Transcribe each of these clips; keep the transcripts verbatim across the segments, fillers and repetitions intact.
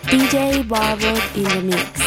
دی جی Barwood in the mix.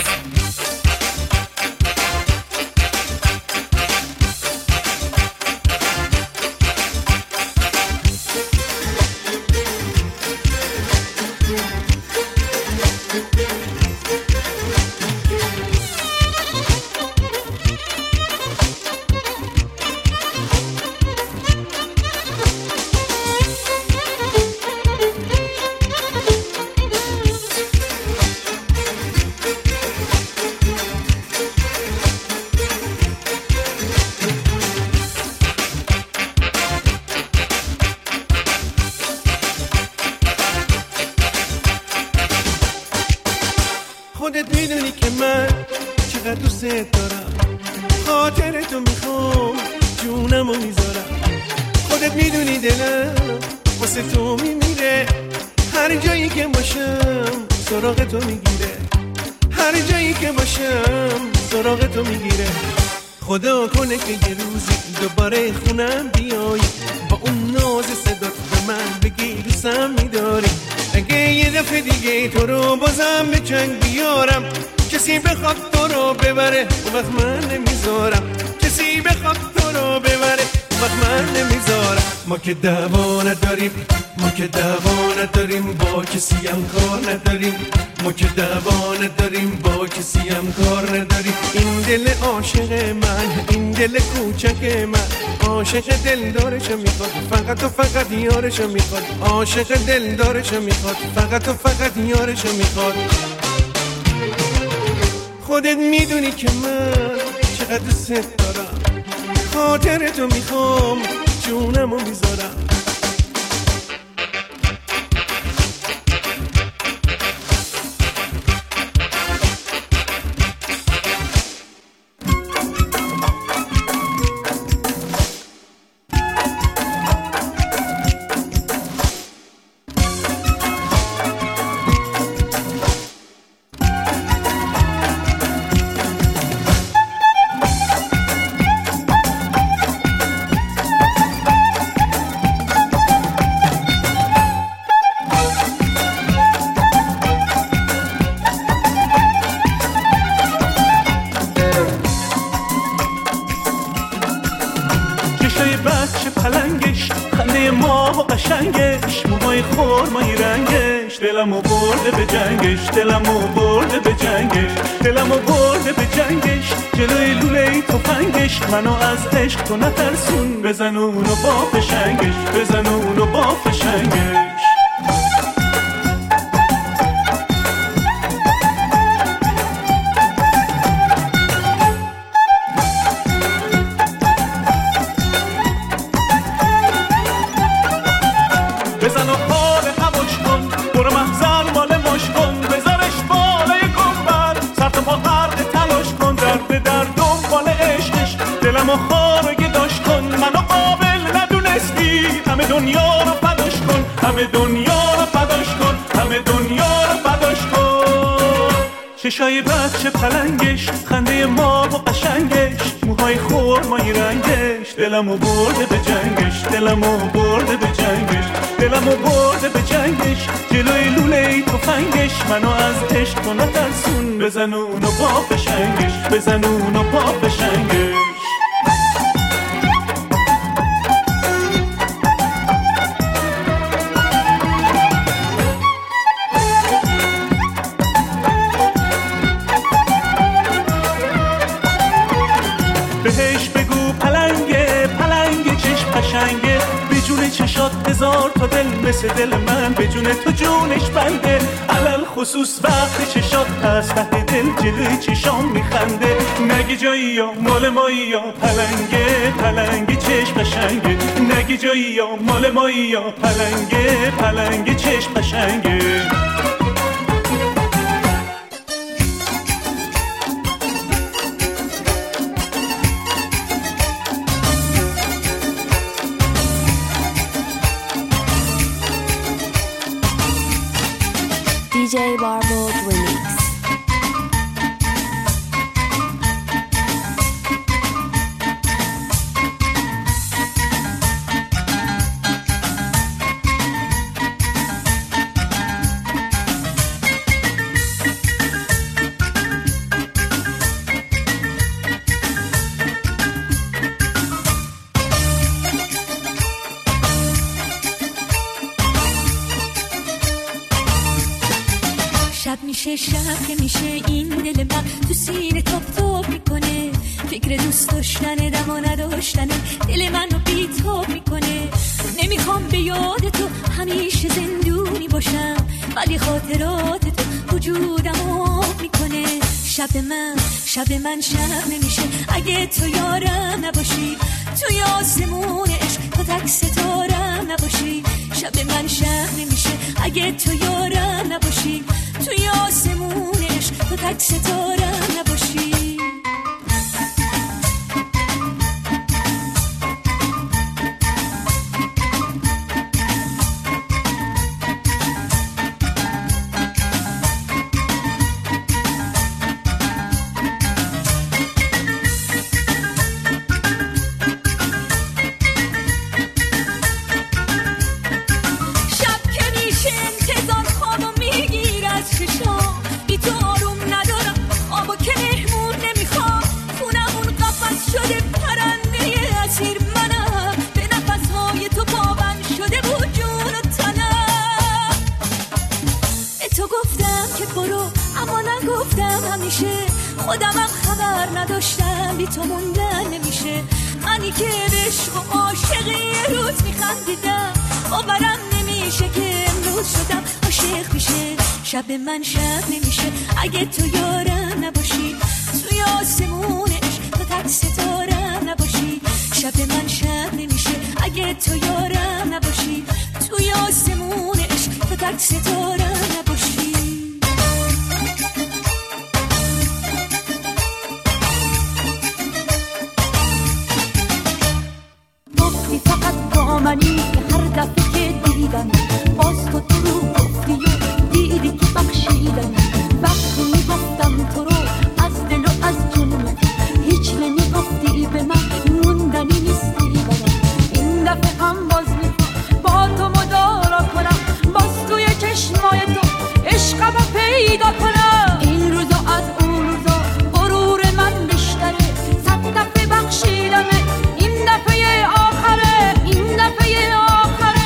خودت میدونی که من چقدر دوست دارم، خاطر تو میخوام جونمو میذارم. خودت میدونی دلم واسه تو میمیره، هر جایی که باشم سراغ تو میگیره، هر جایی که باشم سراغ تو میگیره. خدا کنه که یه روزی دوباره خونم بیای، با اون ناز صدات به من بگی دوستم میداری. اگه یه دفعه دیگه تو رو بازم به چنگ بیارم، کسی بخواد تو رو ببره اون وقت من نمیذارم، کسی بخواد تو رو ببره اون وقت من نمیذارم. ما که دعوا نداریم، ما که دعوا نداریم، با کسی هم کار نداریم، ما که دعوا نداریم، با کسی هم کار نداریم. این دل عاشق من، این دل کوچک من، عاشق دلدارشو میخواد، فقط و فقط یارشو میخواد، عاشق دلدارشو میخواد، فقط و فقط یارشو میخواد. خودت میدونی که من چقدر دوست دارم، خاطر تو میخوام جونمو میذارم. پلنگش، خنده ما و قشنگش، موهای خرمایی رنگش، دلمو برده به جنگش، دلمو برده به جنگش، دلمو برده به جنگش، جلوی لوله تفنگش، منو از عشق تو نترسون، بزن اونو با فشنگش، بزن اونو با فشنگش. بزن و حال هواش کن، برو محضر مال ماش کن، بذارش بالای گنبر، سر تا پا غرق تلاش کن، درد در دنبال عشقش، دلمو خارگی داشت کن، منو قابل ندونستی، همه دنیا رو فداش کن، همه دنیا رو فداش کن، همه دنیا رو فداش کن. چشای بچه پلنگش، خنده ما و قشنگش، موهای خرمایی رنگش، دلمو برده به جنگش، دلمو برده به جنگش، دلمو برده به جنگش، جلوی لوله تفنگش، منو از عشق تو نترسون، بزن اونو با فشنگش، بزن اونو با فشنگش. بهش بگو پلنگه، پلنگه چشم قشنگه، به جون چشات هزار تا دل مثل دل من، به جون تو جونش بنده، علل خصوص وقت چشات هست ته دل جلوی چشام میخنده. نگی جایی یا مال مایی یا پلنگه، پلنگه چشم قشنگه، نگی جایی یا مال مایی یا پلنگه، پلنگه چشم قشنگه. دی جی Barwood remix. میشه شب که میشه این دل من تو سینه تاپ تاپ میکنه، فکر دوست داشتنه دما نداشتنه دل منو بی تاب میکنه. نمیخوام به یاد تو همیشه زندونی باشم، ولی خاطرات تو وجودم آب میکنه. شب من شب من شب نمیشه اگه تو یارم نباشی، توی آسمون عشق تو تک ستارم نباشی. شب من شب نمیشه اگه تو یارم نباشی، توی آسمون عشق تو تک ستارم نباشی. خودمم خبر نداشتم بی تو موندن نمیشه. منی که به عشق و عاشقی یه روز میخندیدم، باورم نمیشه که امروز شدم عاشق میشه. شب من شب نمیشه اگه تو یارم نباشی، توی آسمون عشق تو تک ستارم نباشی. شب من شب نمیشه اگه تو یارم نباشی، توی آسمون عشق تو تک ستارم نباشی. منی که هر دفعه که دیدم باز تو تو رو گفتی و دیدی که بخشیدم. وقتی میگفتم تو رو از دل و از جون، هیچ نمیگفتی به من موندنی نیستی برام. این دفعه هم باز میخوام با تو مدارا کنم، باز توی چشمای تو عشقمو پیدا کنم. این روزا از اون روزا غرور من بیشتره، صد دفعه بخشیدمه این دفعه آخره، این دفعه آخره.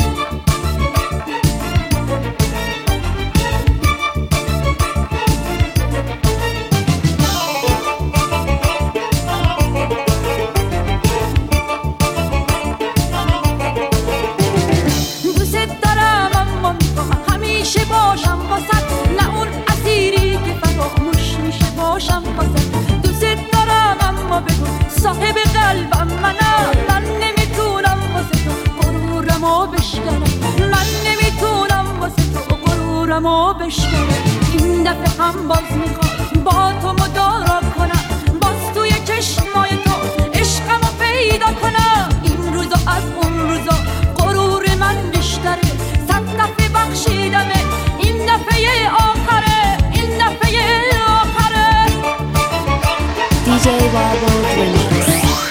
دوست دارم اما میخوام همیشه باشم واسط، نه اون اسیری که فراموش میشه باشم واسط. دوست دارم اما بگو صاحب قلبم منم، من نمیتونم واسه تو غرورمو بشکنم، من نمیتونم واسه تو غرورمو بشکنم. این دفعه هم باز میخوام با تو مدارا کنم، باز توی چشمای تو عشقمو پیدا کنم. این روزا از اون روزا غرور من بیشتره، صد دفعه بخشیدمه این دفعه آخره، این دفعه آخره. دی جی Barbold Remix.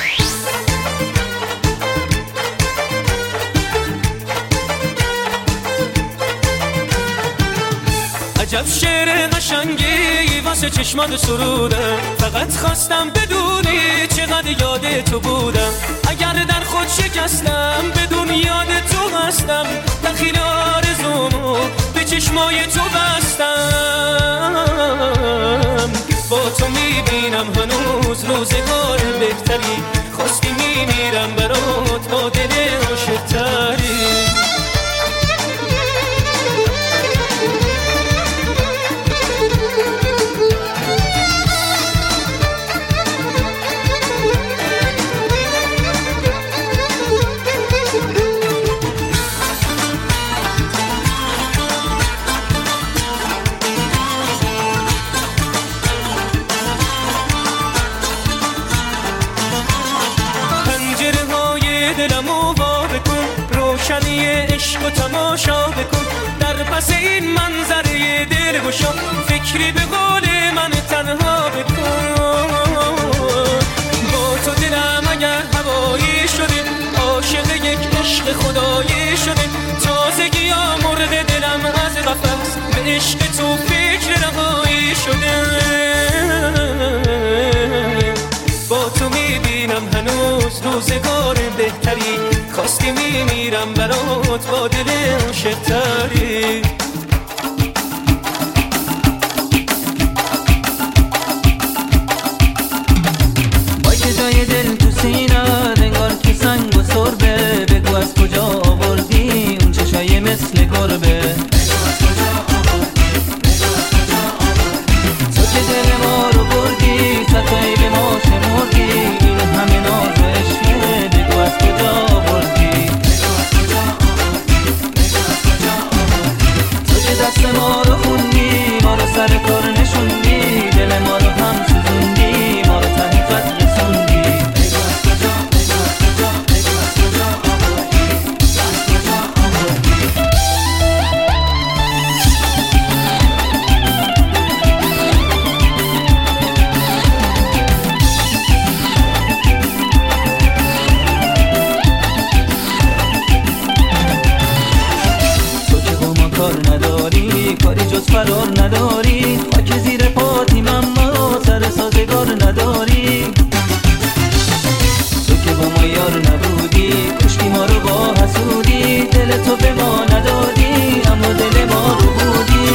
عجب شعر قشنگی واسه چشمات سرودم، فقط خواستم بدونی چقدر یاد تو بودم. اگر در خود شکستم بدون یاد تو هستم، دخیل آرزومو به چشمای تو بستم. با تو میبینم هنوز روزگار بهتری، خواستی میمیرم برات با دل عاشق‌تری. روشنی عشق و تماشا بکن، در پس این منظره دلگشا فکری به قول من تنها بکن. با تو دلم اگر هوایی شده، عاشق یک عشق خدایی شده. تازگی ها مرغ دلم از قفس، به عشق تو فکر رهایی شده. با تو میبینم هنوز روزگار بهتری، خواستی میمیرم برات با دل عاشق‌تری. از کجا آوردی اون چشای مثل گربه؟ تو که دل ما رو بردی ستایی به ما شمردی این همه ناز و عشقه بگو از کجا آوردی؟ تو که دست ما رو خوندی ما رو سر کار نشوندی دل ما رو هم سوزوندی ما رو ته خط رسوندی کاری جز فرار نداری خاک زیر پاتیم اما سر سازگار نداری تو که با ما یار نبودی کشتی ما رو با حسودی دل تو به ما ندادی اما دل ما رو بودی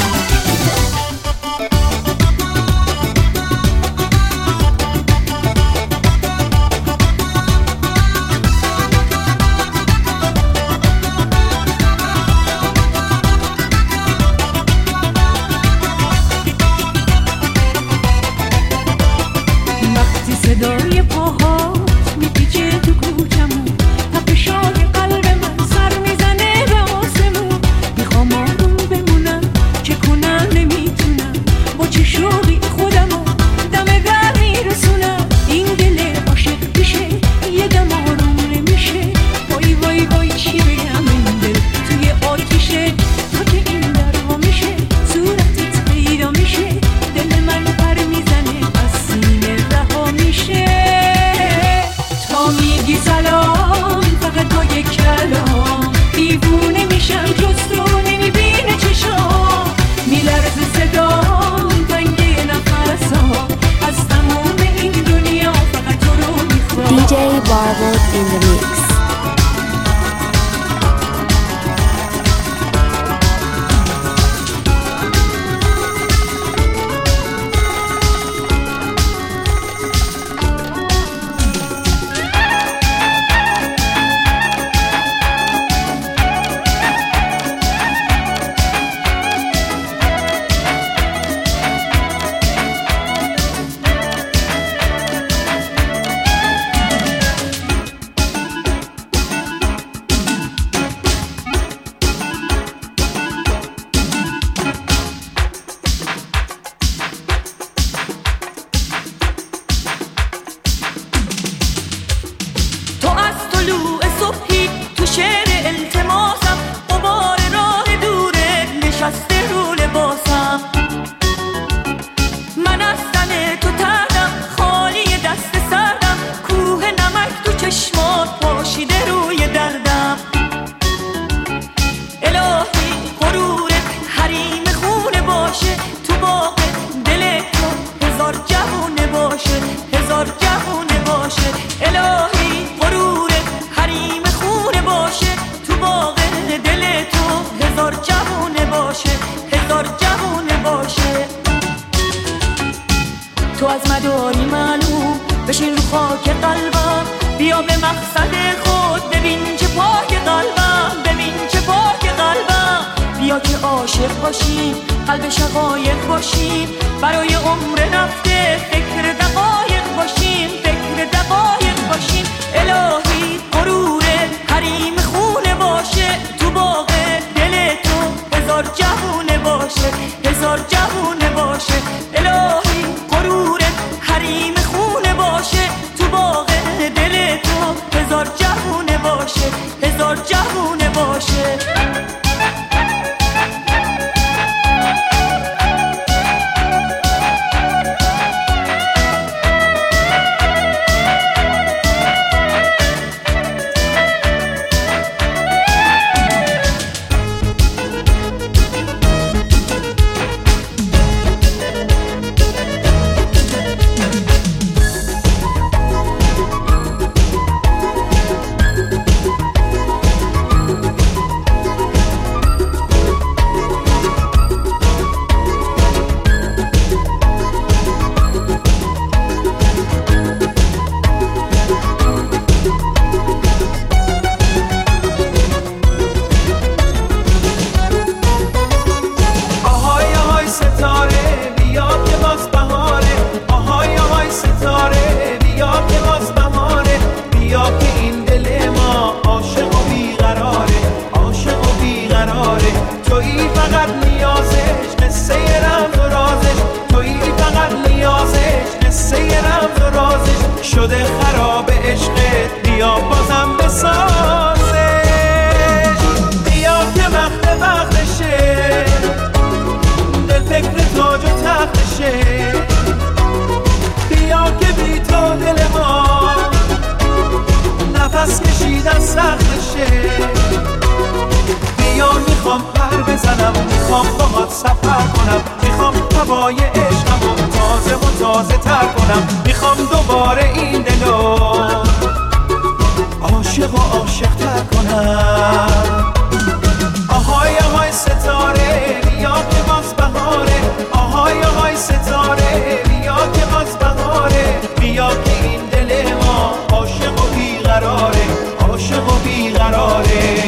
D J Warbled in the mix. تو از مداری معلوم بشین رو خاک قلبم بیا به مقصد خود ببین چه پاک قلبم ببین چه پاک قلبم بیا که عاشق باشیم قلب شقایق باشیم برای عمر رفته فکر دقایق باشیم فکر دقایق باشیم الهی غرور حریم خونه باشه تو باغ دل تو هزار جوونه باشه هزار جوونه باشه الهی غرور حریم خونه باشه تو باغ دل تو هزار جوونه باشه هزار جوونه باشه کنم، میخوام باهات سفر کنم، میخوام هوای عشقمو تازه و تازه تر کنم، میخوام دوباره این دلو عاشق و عاشق تر کنم. آهای آهای ستاره بیا که باز بهاره، آهای آهای ستاره بیا که باز بهاره، بیا که این دل ما عاشق و بیقراره، عاشق و بیقراره.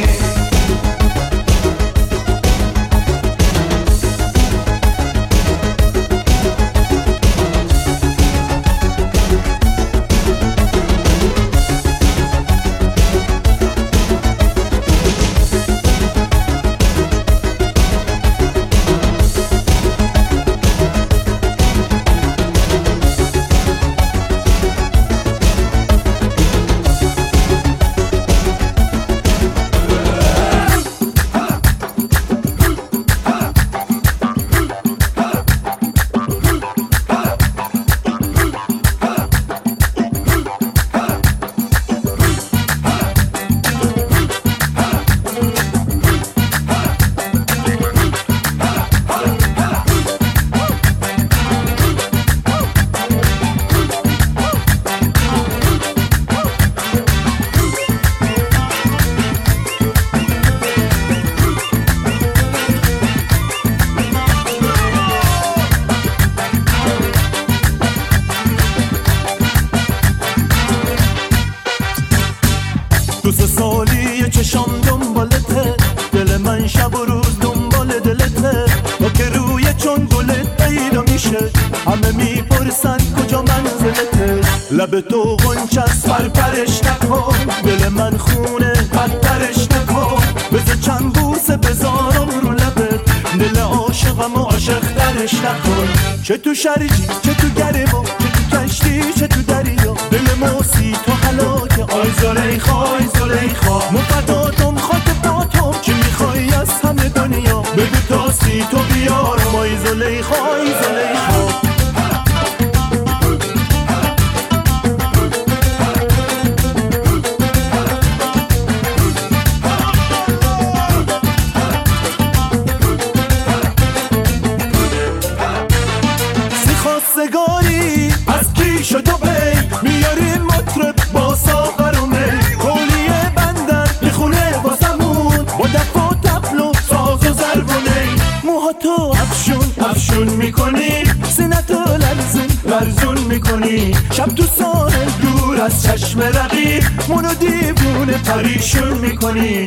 لب تو غنچست پرپرش نکن، دل من خونه بدترش نکن، بذار چند بوسه بذارم رو لبت، دل عاشقم و عاشق ترش نکن. چه تو شرجی چه تو گرما، چه تو کشتی چه تو دریا، دل موسی تو هلاکه. آی زلیخا آی زلیخا مفداتم خاک پاتم، چی میخوای از همه دنیا بگو تا سی تو بیارم. آی زلیخا آی زلیخا سگاری از کیش تو بی میاریم مطرب با ساغر و می، کولیه بندر میخونه واسمون با دف و تبل و ساز و ضرب و نی. موها تو افشون افشون میکنی، سینه تو لرزون لرزون میکنی، شب تو ساحل دور از چشم رقیب منو دیوونه پریشون میکنی.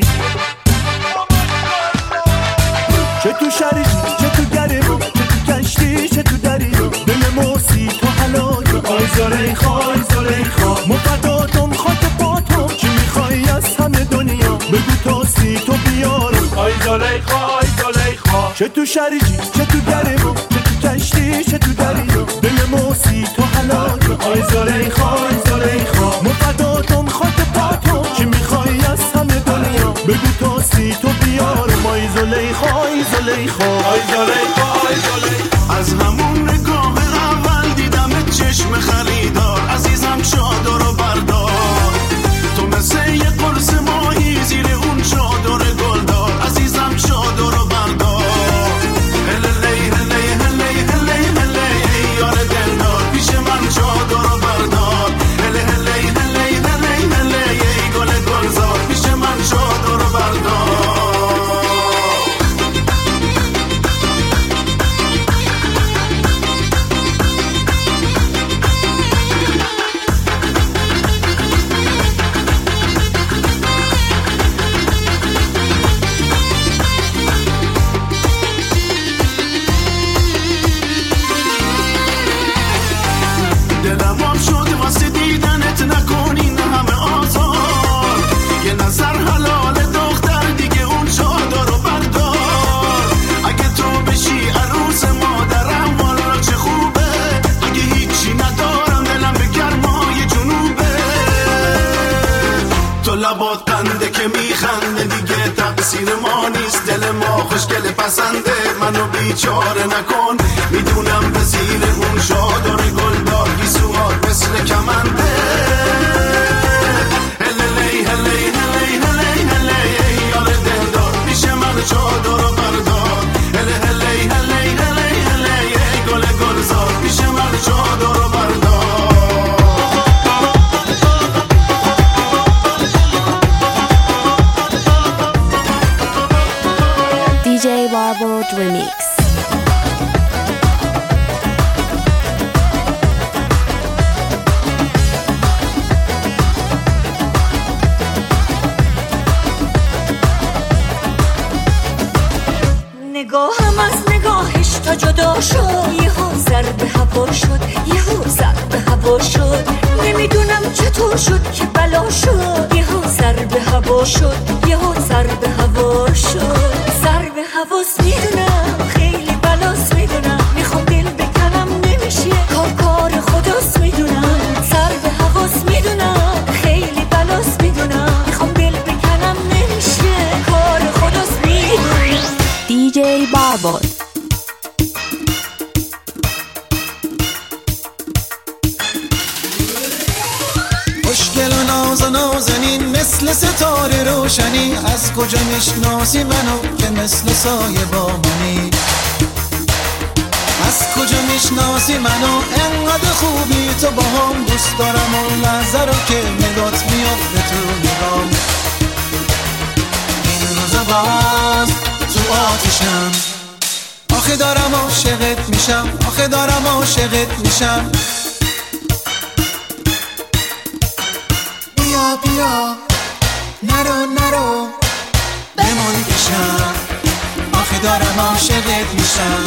چه تو شرجی چه تو گرما، چه تو کشتی چه تو دریا، دل موسی تو هلاکه. آی زلیخا آی زلیخا مفداتم خاک پاتم، چی میخوای از همه دنیا بگو تا سی تو بیارم. آی زلیخا آی زلیخا چه تو شرجی چه تو گرما، چه تو کشتی چه تو دریا، دل موسی تو هلاکه. آی زلیخا آی زلیخا مفداتم خاک پاتم، چی میخوای از همه دنیا بگو تا سی تو بیارم. آی زلیخا آی زلیخا آی زلیخا آی زلیخا از همون نگاه اول دیدمت چشم خریدار، عزیزم چادر رو بردار، تو مثل یه قرص ماهی زیر اون چادر گلدار، عزیزم چادر رو بردار. هللی هلی هلی هلی هلی یار دلدار، پیش من چادر رو بردار. هلی هلی هلی هلی هلی گل گلزار، پیش من چادر رو بردار. لبات قنده که میخنده، دیگه تقصیر ما نیست، دل ما خوشگل پسنده، منو بیچاره نکن، میدونم به زیر اون چادر گلدار گیسوات مثل کمنده. هللی هلی هلی هلی هلی یار دلدار، پیش من چادر رو بردار. Barbaud Remix. نگاهم از نگاهش تا جدا شد، یهو سر به هوا شد، یهو سر به هوا شد. نمیدونم چطور شد که بلا شد، یهو سر به هوا شد، یهو سر به هوا شد. سر به هواست میدونم خیلی بلاست، میدونم میخوام دل بکنم نمیشه، کار کار خداست میدونم. سر به هواست میدونم خیلی بلاست، میدونم میخوام دل بکنم نمیشه، کار خداست میدونم. دی جی Barbaud. خوشگل و ناز و نازنین مثل ستاره روشنی، از کجا میشناسی منو که مثل سایه با منی؟ از کجا میشناسی منو انقدر خوبی تو با هم؟ دوست دارم اون لحظه رو که نگات میافته تو نگام. این روزا باز تو آتیشم، آخه دارم عاشقت میشم، آخه دارم عاشقت میشم. بیا بیا نرو نرو بمون پیشم، آخه دارم عاشقت میشم.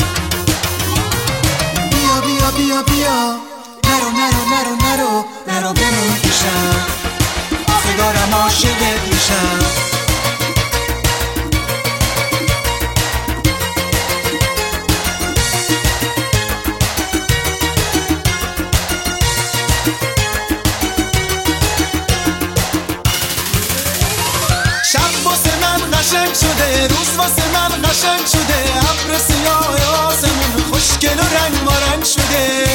بیا بیا بیا بیا نرو نرو نرو نرو نرو بمون پیشم، آخه دارم عاشقت میشم. قشنگ شده، روز واسه من قشنگ شده، ابر سیاه آسمون خوشگل و رنگ بارنگ شده.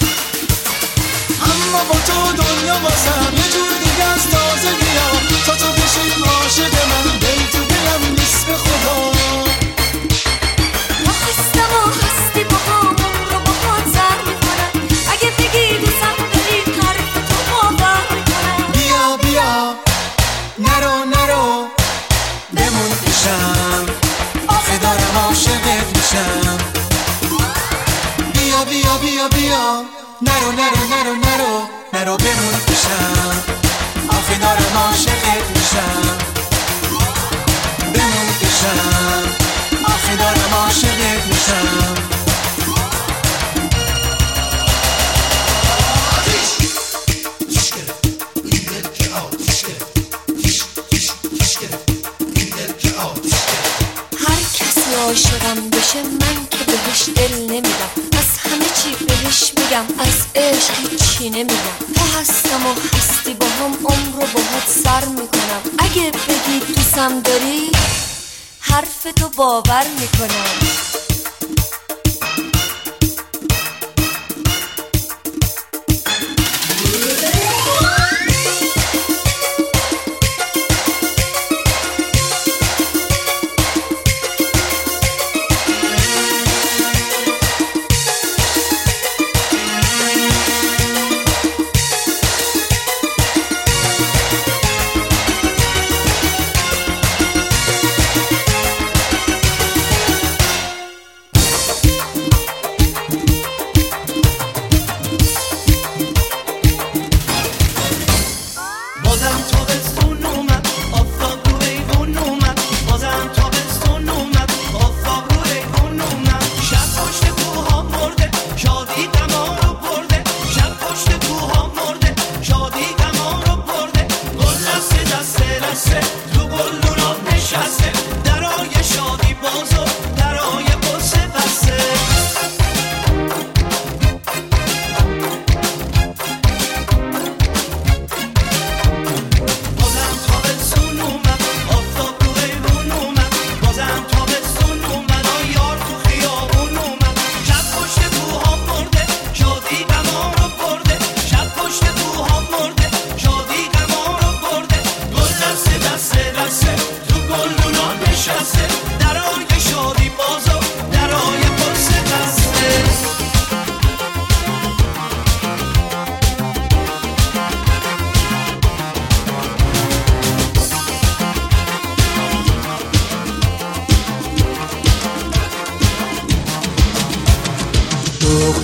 اما با تو دنیا واسم یه جور دیگه از تازگی‌ها، تا تو بشی عاشق من دل تو دلم نیست به خدا. ما هستم و هستی با همون رو با خود سر میکنم، اگه بگی دوستم داری حرف تو باور میکنم. بیا بیا نرو نرو بمون پیشم، آخه دارم عاشقت میشم. بیا بیا بیا بیا نرو نرو نرو نرو نرو بمون پیشم، آخه دارم عاشقت میشم. بمون پیشم، آخه دارم عاشقت میشم. عاشقم بشه من که بهش دل نمیدم، از همه چی بهش میگم، از عشق هیچی نمیگم. تو هستم و هستی با هم عمر رو باهات سر میکنم، اگه بگی دوستم داری حرف تو باور میکنم.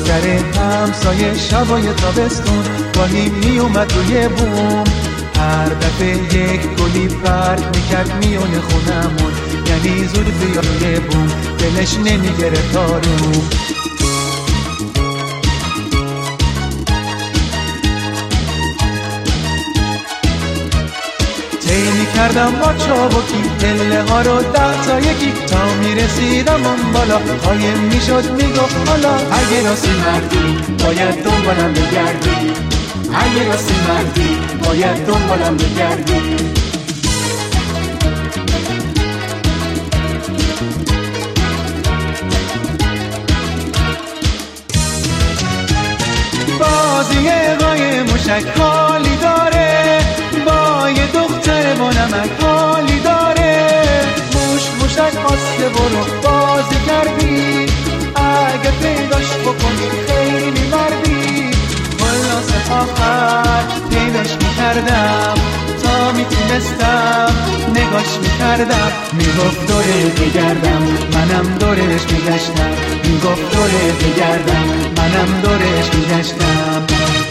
در همسایه شبای تابستون گاهی می اومد روی بوم، هر دفعه یک گلی برد میکرد میونه خونمون، یعنی زود بیا روی بوم دلش نمیگره تارو. می کردم با چابکی دله ها رو ده تا یکی تا میرسیدم اون بالا، قایم میشد میگفت حالا اگه راستی مردی باید دنبالم بگردی، اگه راستی مردی باید دنبالم بگردی. بازی قایم موشک حالی داره، با یه دختر با نمک حالی داره، موش موشک خواسته برو بازی کردی، اگه پیداش بکنی خیلی مردی. خلاصه آخر پیداش میکردم تا میتونستم نگاش میکردم، میگفت دوره بگردم منم دورش میگشتم، میگفت دوره بگردم منم دورش میگشتم.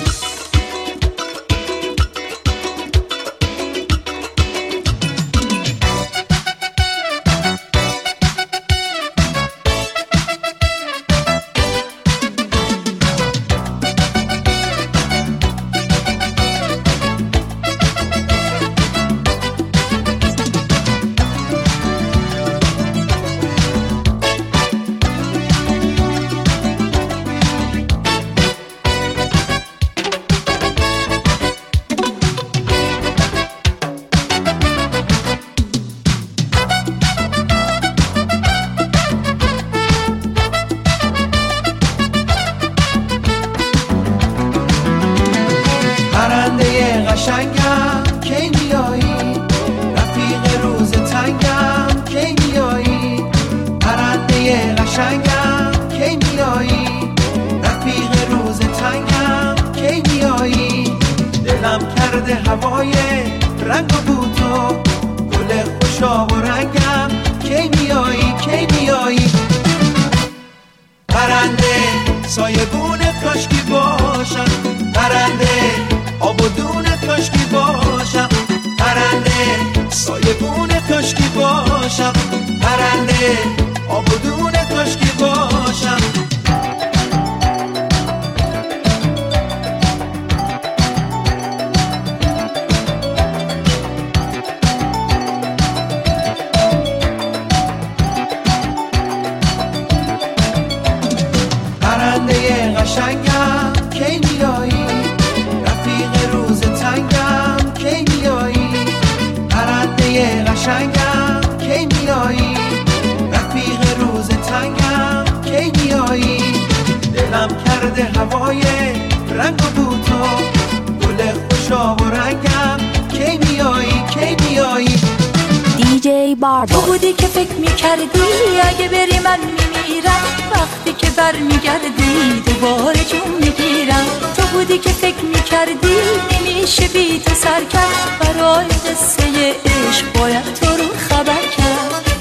تو بودی که فکر میکردی اگه بری من میمیرم، وقتی که بر میگردی دوباره جون میگیرم. تو بودی که فکر میکردی نمیشه بی تو سر کرد، برای قصه عشق باید تو رو خبر کرد.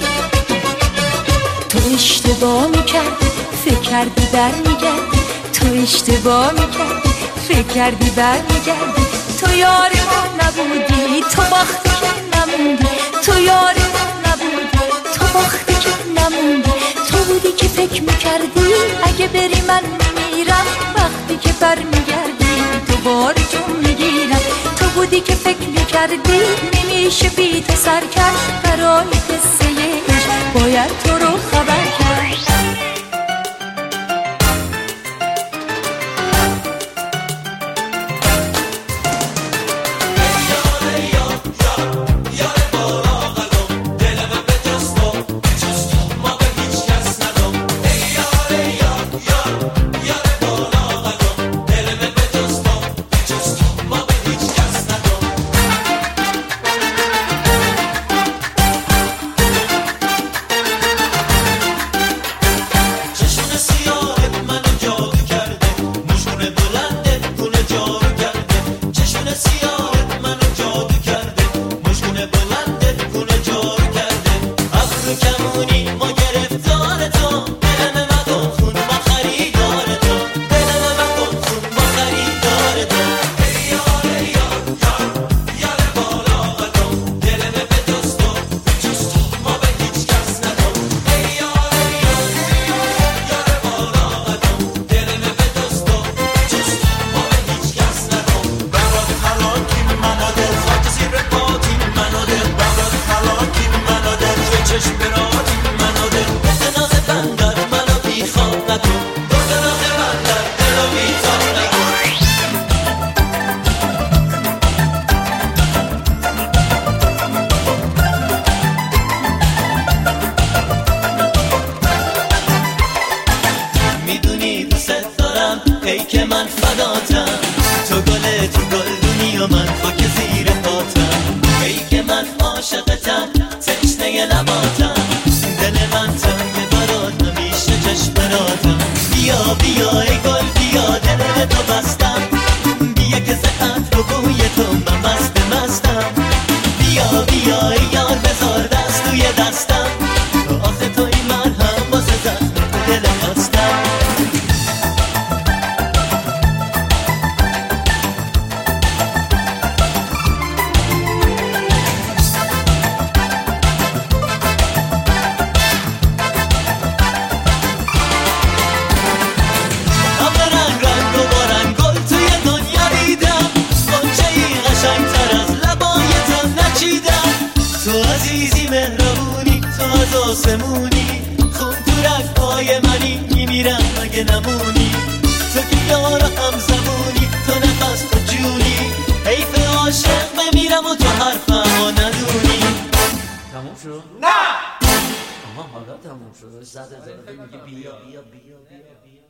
تو اشتباه میکردی فکر کردی بر میگردی، تو اشتباه میکردی فکر کردی بر میگردی. تو یار ما نبودی تو وقتی که نموندی، تو یار ما نبودی تو وقتی که نموندی. تو بودی که فکر میکردی اگه بری من میمیرم، وقتی که بر میگردی دوباره جون میگیرم. تو بودی که فکر میکردی نمیشه بی تو سر کرد، برای قصه عشق باید تو رو خبر کرد. که من فداتم، تو گل تو گلدونی و من خاک زیر پاتم. ای که من عاشقتم تشنه لباتم، دل من تنگ برات همیشه چشم براتم. بیا بیا ای گل بیا دل تو بستم، بیا که زهت رو بوی تو من مست مستم. بیا بیا ای یار بذار دست توی دستم، آخه توی من هم واسه زخم دل خستم. آسمونی خون تو رگ‌های منی میمیرم اگه نمونی. تو که یار هم زبونی تو نفس تو جونی، حیف عاشق بمیرم و تو حرفمو ندونی. تموم شد؟ نه آها حالا تموم شد. صد هزار میگه بیا بیا بیا بیا بیا